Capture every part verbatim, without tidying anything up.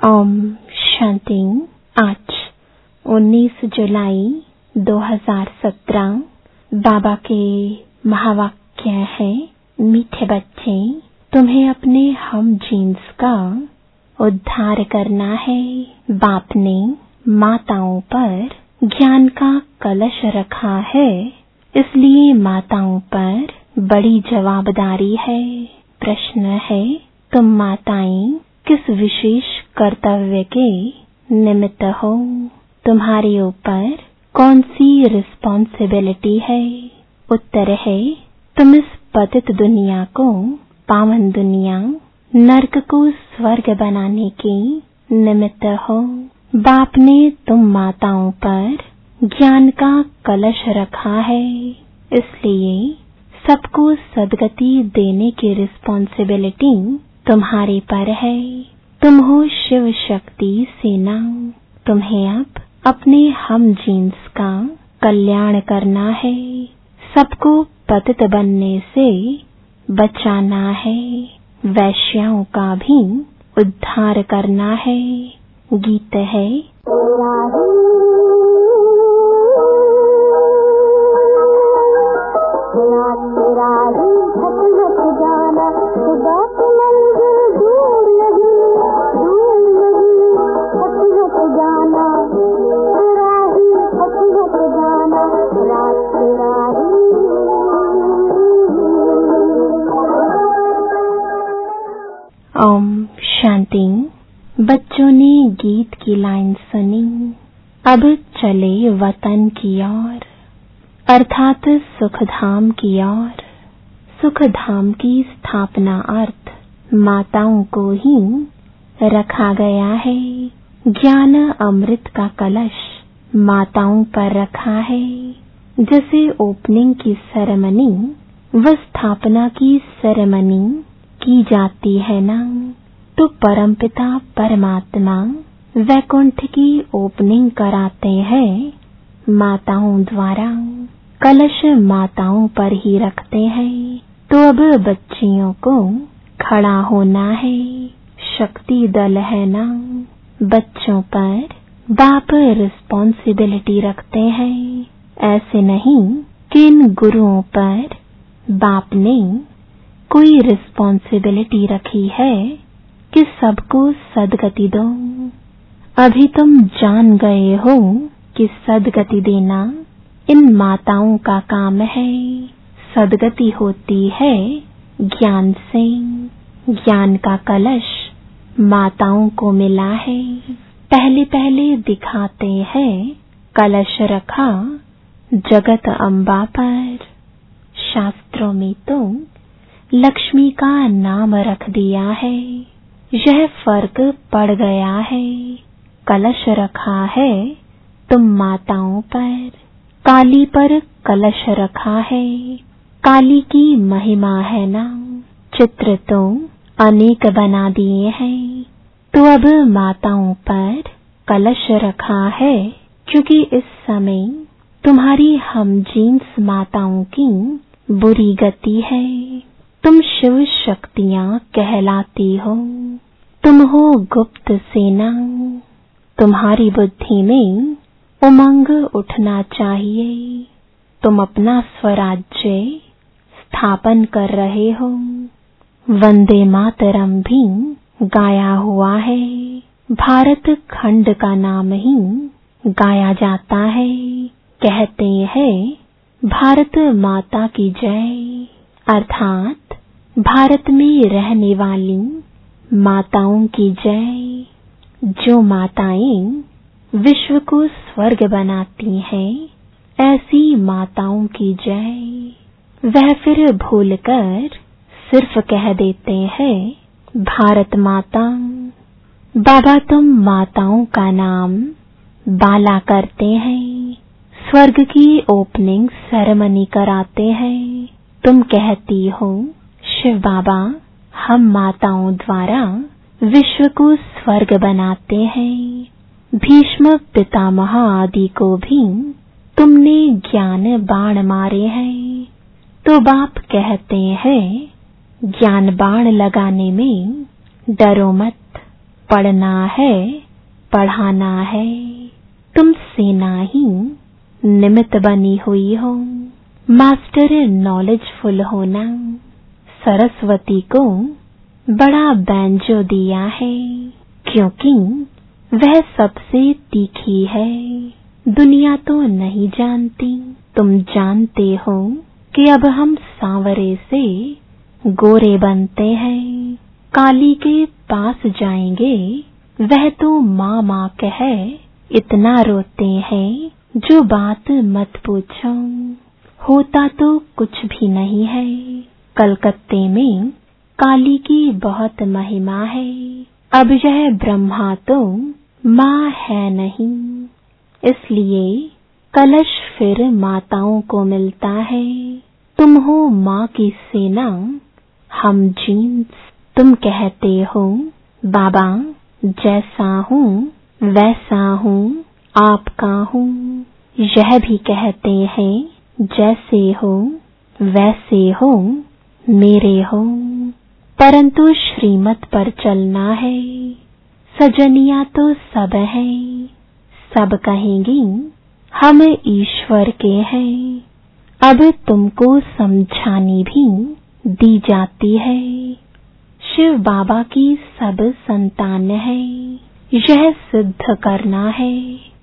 ओम शांति। आज उन्नीस जुलाई दो हज़ार सत्रह। बाबा के महावाक्य है, मीठे बच्चे, तुम्हें अपने हम जीन्स का उद्धार करना है। बाप ने माताओं पर ज्ञान का कलश रखा है, इसलिए माताओं पर बड़ी जवाबदारी है। प्रश्न है, तुम माताएं किस विशेष कर्तव्य के निमित्त हो? तुम्हारे ऊपर कौन सी रिस्पॉन्सिबिलिटी है? उत्तर है, तुम इस पतित दुनिया को पावन दुनिया, नरक को स्वर्ग बनाने के निमित्त हो। बाप ने तुम माताओं पर ज्ञान का कलश रखा है, इसलिए सबको सद्गति देने की रिस्पॉन्सिबिलिटी तुम्हारे पर है। तुम हो शिव शक्ति सेना। तुम्हें अब अपने हम जीन्स का कल्याण करना है, सबको पतित बनने से बचाना है, वैश्याओं का भी उद्धार करना है। गीत है, ओम शांति। बच्चों ने गीत की लाइन सुनी। अब चले वतन की ओर, अर्थात सुखधाम की ओर। सुखधाम की स्थापना अर्थ माताओं को ही रखा गया है। ज्ञान अमृत का कलश माताओं पर रखा है। जैसे ओपनिंग की सेरेमनी व स्थापना की सेरेमनी की जाती है ना, तो परमपिता परमात्मा वैकुंठ की ओपनिंग कराते हैं माताओं द्वारा। कलश माताओं पर ही रखते हैं। तो अब बच्चियों को खड़ा होना है, शक्ति दल है ना। बच्चों पर बाप रिस्पॉन्सिबिलिटी रखते हैं। ऐसे नहीं कि इन गुरुओं पर बाप ने कोई रिस्पॉन्सिबिलिटी रखी है कि सबको सद्गति दो। अभी तुम जान गए हो कि सद्गति देना इन माताओं का काम है। सद्गति होती है ज्ञान से। ज्ञान का कलश माताओं को मिला है। पहले पहले दिखाते हैं कलश रखा जगत अम्बा पर। शास्त्रों में तो लक्ष्मी का नाम रख दिया है। यह फर्क पड़ गया है। कलश रखा है तुम माताओं पर। काली पर कलश रखा है। काली की महिमा है ना। चित्र तो अनेक बना दिए हैं। तो अब माताओं पर कलश रखा है, क्योंकि इस समय तुम्हारी हम जीन्स माताओं की बुरी गति है। तुम शिव शक्तियां कहलाती हो। तुम हो गुप्त सेना। तुम्हारी बुद्धि में उमंग उठना चाहिए। तुम अपना स्वराज्य स्थापन कर रहे हो। वंदे मातरम भी गाया हुआ है। भारत खंड का नाम ही गाया जाता है। कहते हैं भारत माता की जय, अर्थात भारत में रहने वाली माताओं की जय। जो माताएं विश्व को स्वर्ग बनाती हैं, ऐसी माताओं की जय। वह फिर भूलकर सिर्फ कह देते हैं भारत माता। बाबा तुम माताओं का नाम बाला करते हैं। स्वर्ग की ओपनिंग सेरेमनी कराते हैं। तुम कहती हो शिव बाबा, हम माताओं द्वारा विश्व को स्वर्ग बनाते हैं। भीष्म पितामह आदि को भी तुमने ज्ञान बाण मारे हैं। तो बाप कहते हैं ज्ञान बाण लगाने में डरो मत। पढ़ना है, पढ़ाना है। तुम सेना ही निमित्त बनी हुई हो। मास्टर नॉलेजफुल होना। सरस्वती को बड़ा बैंजो दिया है, क्योंकि वह सबसे तीखी है। दुनिया तो नहीं जानती, तुम जानते हो कि अब हम सांवरे से गोरे बनते हैं। काली के पास जाएंगे, वह तो माँ माँ कह इतना रोते हैं, जो बात मत पूछो। होता तो कुछ भी नहीं है। कलकत्ते में काली की बहुत महिमा है। अब यह ब्रह्मा तो माँ है नहीं, इसलिए कलश फिर माताओं को मिलता है। तुम हो माँ की सेना, हम जीन्स। तुम कहते हो बाबा जैसा हूँ वैसा हूँ, आपका हूँ। यह भी कहते हैं जैसे हो वैसे हो, मेरे हो। परंतु श्रीमत पर चलना है। सजनिया तो सब है, सब कहेंगी हम ईश्वर के हैं। अब तुमको समझानी भी दी जाती है। शिव बाबा की सब संतान है, यह सिद्ध करना है।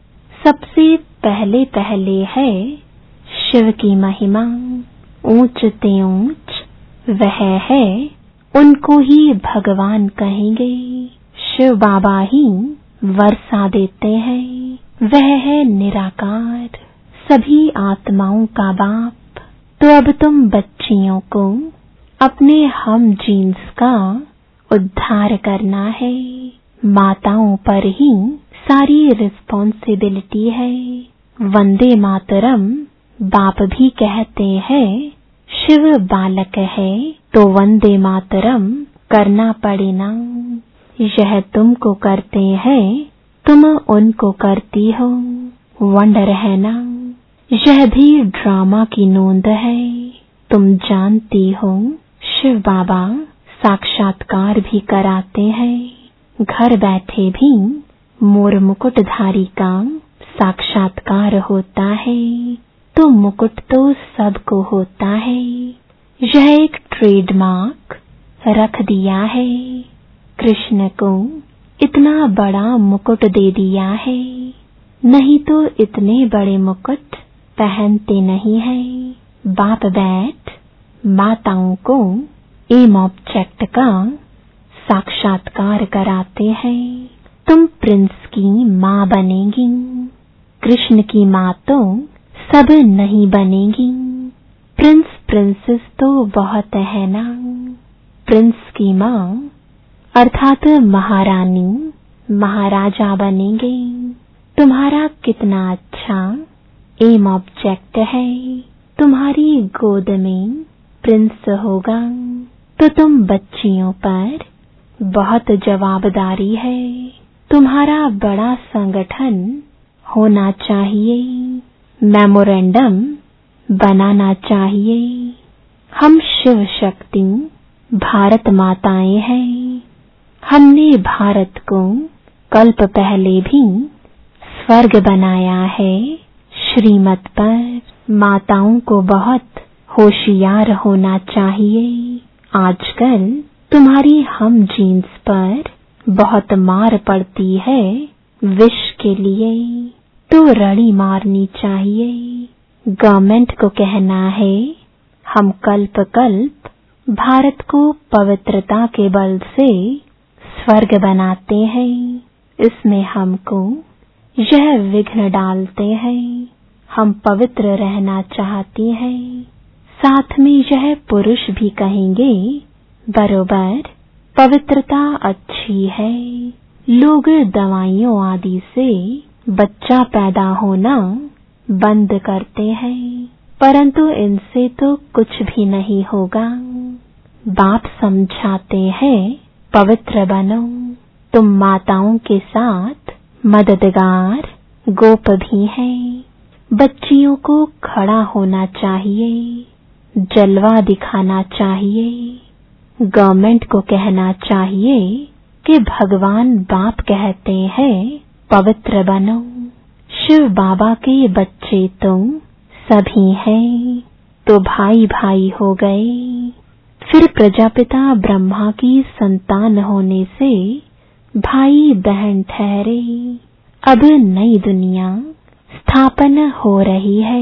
सबसे पहले पहले है शिव की महिमा। ऊंच ते ऊंच वह है, उनको ही भगवान कहेंगे। शिव बाबा ही वर्षा देते हैं, वह है निराकार, सभी आत्माओं का बाप। तो अब तुम बच्चियों को अपने हम जीन्स का उद्धार करना है। माताओं पर ही सारी रिस्पॉन्सिबिलिटी है। वंदे मातरम बाप भी कहते हैं, शिव बालक है तो वंदे मातरम करना पड़े ना। यह तुमको करते हैं, तुम उनको करती हो। वंडर है ना। यह भी ड्रामा की नोंद है। तुम जानती हो शिव बाबा साक्षात्कार भी कराते हैं। घर बैठे भी मोर मुकुटधारी का साक्षात्कार होता है। तो मुकुट तो सबको होता है। यह एक ट्रेडमार्क रख दिया है। कृष्ण को इतना बड़ा मुकुट दे दिया है, नहीं तो इतने बड़े मुकुट पहनते नहीं है। बाप बैठ माताओं को एम ऑब्जेक्ट का साक्षात्कार कराते हैं। तुम प्रिंस की माँ बनेगी। कृष्ण की माँ तो सब नहीं बनेगी। प्रिंस प्रिंसेस तो बहुत है ना। प्रिंस की माँ अर्थात महारानी महाराजा बनेंगे। तुम्हारा कितना अच्छा एम ऑब्जेक्ट है। तुम्हारी गोद में प्रिंस होगा, तो तुम बच्चियों पर बहुत जवाबदारी है। तुम्हारा बड़ा संगठन होना चाहिए, मेमोरेंडम बनाना चाहिए। हम शिव शक्ति भारत माताएं हैं। हमने भारत को कल्प पहले भी स्वर्ग बनाया है। श्रीमत पर माताओं को बहुत होशियार होना चाहिए। आजकल तुम्हारी हम जीन्स पर बहुत मार पड़ती है। विष के लिए तो रड़ी मारनी चाहिए। गवर्नमेंट को कहना है, हम कल्प कल्प भारत को पवित्रता के बल से स्वर्ग बनाते हैं। इसमें हमको यह विघ्न डालते हैं। हम पवित्र रहना चाहती हैं। साथ में यह पुरुष भी कहेंगे, बरोबर पवित्रता अच्छी है। लोग दवाइयों आदि से बच्चा पैदा होना बंद करते हैं, परंतु इनसे तो कुछ भी नहीं होगा। बाप समझाते हैं, पवित्र बनो। तुम माताओं के साथ मददगार गोप भी हैं। बच्चियों को खड़ा होना चाहिए, जलवा दिखाना चाहिए। गवर्नमेंट को कहना चाहिए कि भगवान बाप कहते हैं पवित्र बनो। शिव बाबा के बच्चे तुम सभी हैं, तो भाई भाई हो गए। फिर प्रजापिता ब्रह्मा की संतान होने से भाई बहन ठहरे। अब नई दुनिया स्थापन हो रही है।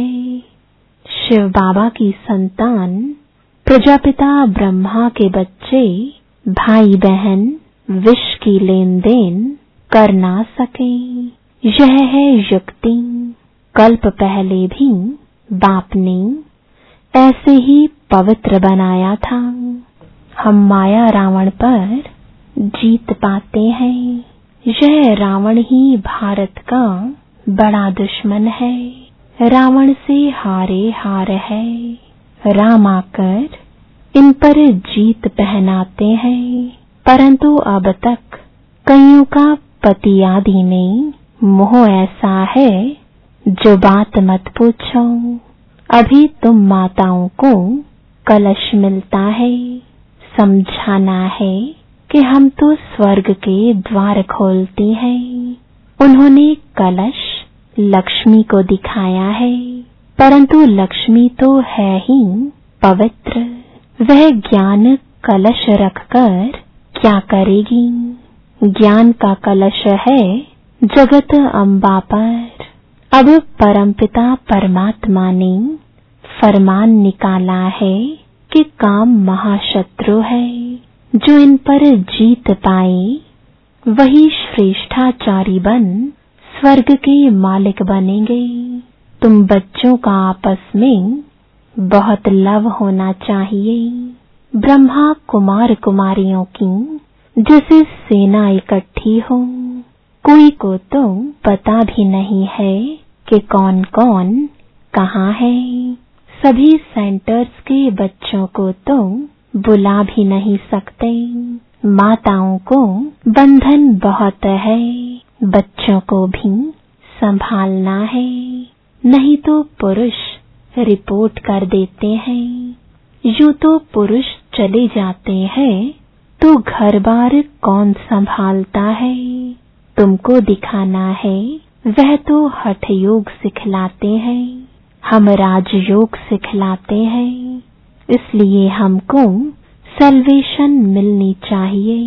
शिव बाबा की संतान प्रजापिता ब्रह्मा के बच्चे भाई बहन विष की लेन देन कर ना सके, यह है युक्ति। कल्प पहले भी बाप ने ऐसे ही पवित्र बनाया था। हम माया रावण पर जीत पाते हैं। यह रावण ही भारत का बड़ा दुश्मन है। रावण से हारे हार है। राम आकर इन पर जीत पहनाते हैं, परंतु अब तक कईयों का पति आदि में मोह ऐसा है जो बात मत पूछो। अभी तुम माताओं को कलश मिलता है, समझाना है कि हम तो स्वर्ग के द्वार खोलती हैं। उन्होंने कलश लक्ष्मी को दिखाया है, परंतु लक्ष्मी तो है ही पवित्र। वह ज्ञान कलश रखकर क्या करेगी? ज्ञान का कलश है जगत अम्बा पर। अब परमपिता परमात्मा ने फरमान निकाला है कि काम महाशत्रु है। जो इन पर जीत पाए वही श्रेष्ठाचारी बन स्वर्ग के मालिक बनेंगे। तुम बच्चों का आपस में बहुत लव होना चाहिए। ब्रह्मा कुमार कुमारियों की जैसे सेना इकट्ठी हो। कोई को तो पता भी नहीं है कि कौन कौन कहाँ है। सभी सेंटर्स के बच्चों को तो बुला भी नहीं सकते। माताओं को बंधन बहुत है, बच्चों को भी संभालना है, नहीं तो पुरुष रिपोर्ट कर देते हैं। यूं तो पुरुष चले जाते हैं तो घर बार कौन संभालता है? तुमको दिखाना है, वह तो हठ योग सिखलाते हैं, हम राजयोग सिखलाते हैं। इसलिए हमको सल्वेशन मिलनी चाहिए।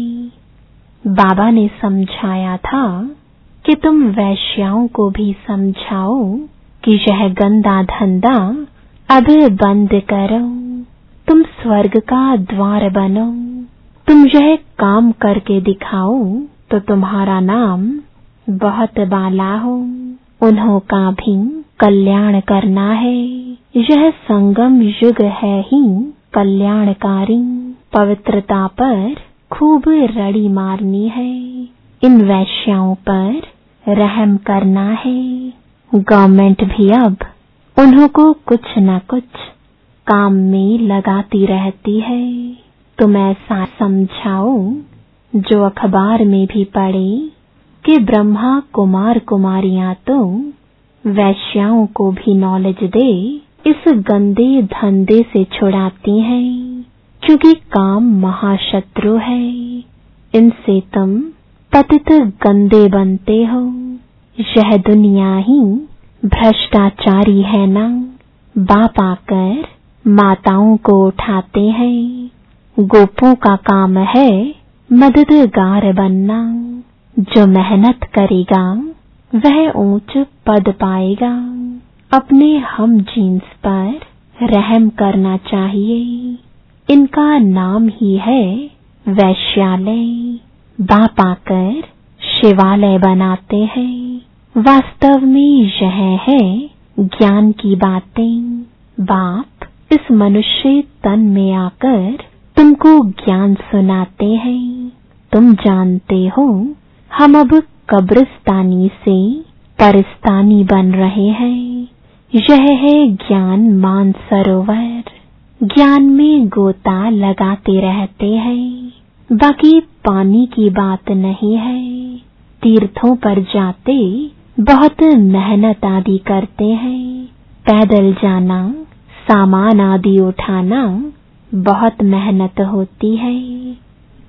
बाबा ने समझाया था कि तुम वैश्याओं को भी समझाओ कि यह गंदा धंधा अब बंद करो। तुम स्वर्ग का द्वार बनो। तुम यह काम करके दिखाओ तो तुम्हारा नाम बहुत बाला हो। उन्हों का भी कल्याण करना है। यह संगम युग है ही कल्याणकारी। पवित्रता पर खूब रड़ी मारनी है। इन वैश्याओं पर रहम करना है। गवर्नमेंट भी अब उन्हों को कुछ न कुछ काम में लगाती रहती है। तुम ऐसा समझाओ जो अखबार में भी पढ़े कि ब्रह्मा कुमार कुमारियां तो वैश्याओं को भी नॉलेज दे इस गंदे धंधे से छुड़ाती हैं, क्योंकि काम महाशत्रु है। इनसे तुम पतित गंदे बनते हो। यह दुनिया ही भ्रष्टाचारी है ना। बाप आकर माताओं को उठाते हैं। गोपों का काम है मददगार बनना। जो मेहनत करेगा वह ऊंच पद पाएगा। अपने हम जीन्स पर रहम करना चाहिए। इनका नाम ही है वैश्यालय। बाप आकर शिवालय बनाते हैं। वास्तव में यह है ज्ञान की बातें। बाप इस मनुष्य तन में आकर तुमको ज्ञान सुनाते हैं। तुम जानते हो हम अब कब्रिस्तानी से परिस्तानी बन रहे हैं। यह है ज्ञान मानसरोवर। ज्ञान में गोता लगाते रहते हैं, बाकी पानी की बात नहीं है। तीर्थों पर जाते बहुत मेहनत आदि करते हैं। पैदल जाना, सामान आदि उठाना बहुत मेहनत होती है।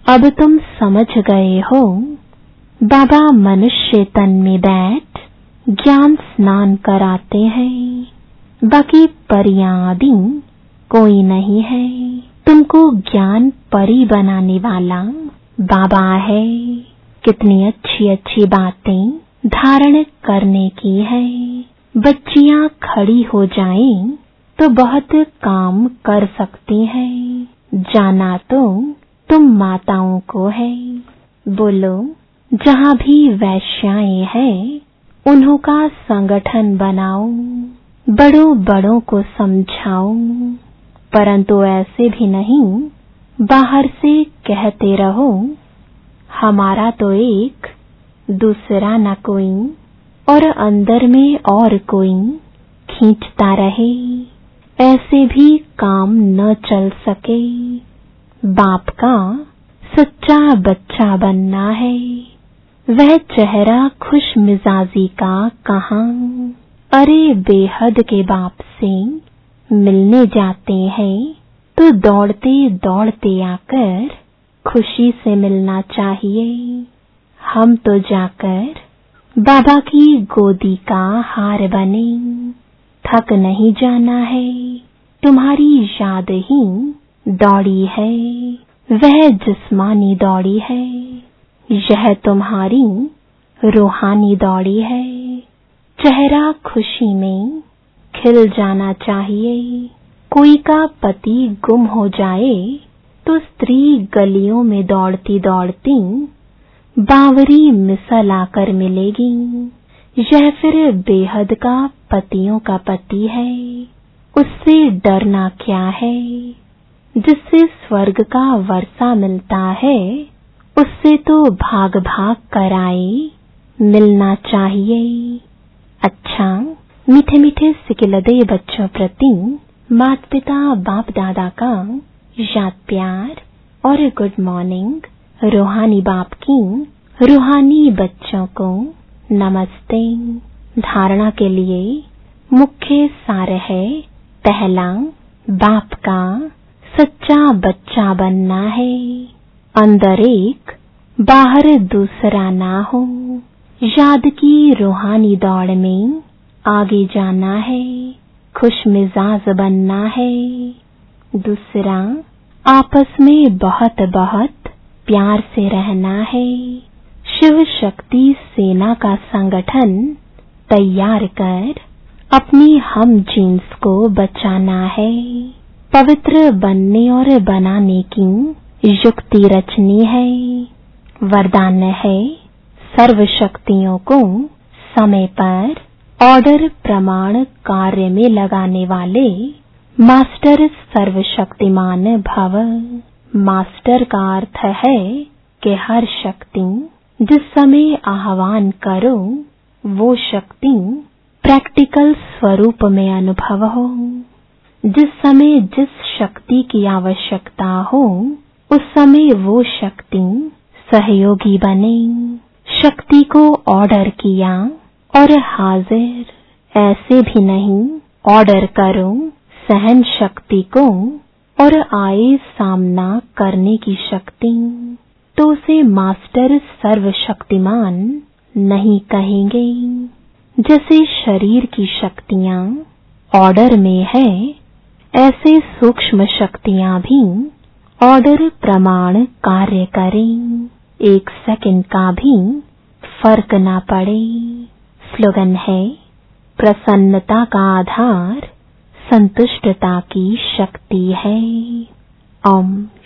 अब तुम समझ गए हो, बाबा मनुष्य तन में बैठ ज्ञान स्नान कराते हैं, बाकी परियां आदि कोई नहीं है। तुमको ज्ञान परी बनाने वाला बाबा है। कितनी अच्छी अच्छी बातें धारण करने की है। बच्चियां खड़ी हो जाएं तो बहुत काम कर सकती हैं। जाना तो तुम माताओं को है। बोलो, जहाँ भी वैश्याएं हैं उन्हों का संगठन बनाओ, बड़ों बड़ों को समझाओ, परंतु ऐसे भी नहीं बाहर से कहते रहो हमारा तो एक, दूसरा न कोई, और अंदर में और कोई खींचता रहे। ऐसे भी काम न चल सके। बाप का सच्चा बच्चा बनना है। वह चेहरा खुश मिजाजी का कहाँ। अरे बेहद के बाप से मिलने जाते हैं तो दौड़ते दौड़ते आकर खुशी से मिलना चाहिए। हम तो जाकर बाबा की गोदी का हार बने। थक नहीं जाना है। तुम्हारी याद ही दौड़ी है। वह जिस्मानी दौड़ी है। यह तुम्हारी रूहानी दौड़ी है। चेहरा खुशी में खिल जाना चाहिए। कोई का पति गुम हो जाए तो स्त्री गलियों में दौड़ती दौड़ती बावरी मिसल आकर मिलेगी। यह फिर बेहद का पतियों का पति है। उससे डरना क्या है। जिससे स्वर्ग का वर्षा मिलता है उससे तो भाग भाग कर आए मिलना चाहिए। अच्छा, मीठे मीठे सिकिलदे बच्चों प्रति माता पिता बाप दादा का याद प्यार और गुड मॉर्निंग। रूहानी बाप की रूहानी बच्चों को नमस्ते। धारणा के लिए मुख्य सार है, पहला, बाप का सच्चा बच्चा बनना है। अंदर एक, बाहर दूसरा ना हो। याद की रूहानी दौड़ में आगे जाना है। खुश मिजाज बनना है। दूसरा, आपस में बहुत बहुत प्यार से रहना है। शिव शक्ति सेना का संगठन तैयार कर अपनी हम जीन्स को बचाना है। पवित्र बनने और बनाने की युक्ति रचनी है। वरदान है, सर्व शक्तियों को समय पर ऑर्डर प्रमाण कार्य में लगाने वाले मास्टर सर्वशक्तिमान भव। मास्टर का अर्थ है कि हर शक्ति जिस समय आह्वान करो वो शक्ति प्रैक्टिकल स्वरूप में अनुभव हो। जिस समय जिस शक्ति की आवश्यकता हो उस समय वो शक्ति सहयोगी बने। शक्ति को ऑर्डर किया और हाजिर। ऐसे भी नहीं ऑर्डर करो सहन शक्ति को और आए सामना करने की शक्ति, तो उसे मास्टर सर्वशक्तिमान नहीं कहेंगे। जैसे शरीर की शक्तियां ऑर्डर में है, ऐसे सूक्ष्म शक्तियां भी ऑर्डर प्रमाण कार्य करें। एक सेकंड का भी फर्क ना पड़े। स्लोगन है, प्रसन्नता का आधार संतुष्टता की शक्ति है। ओम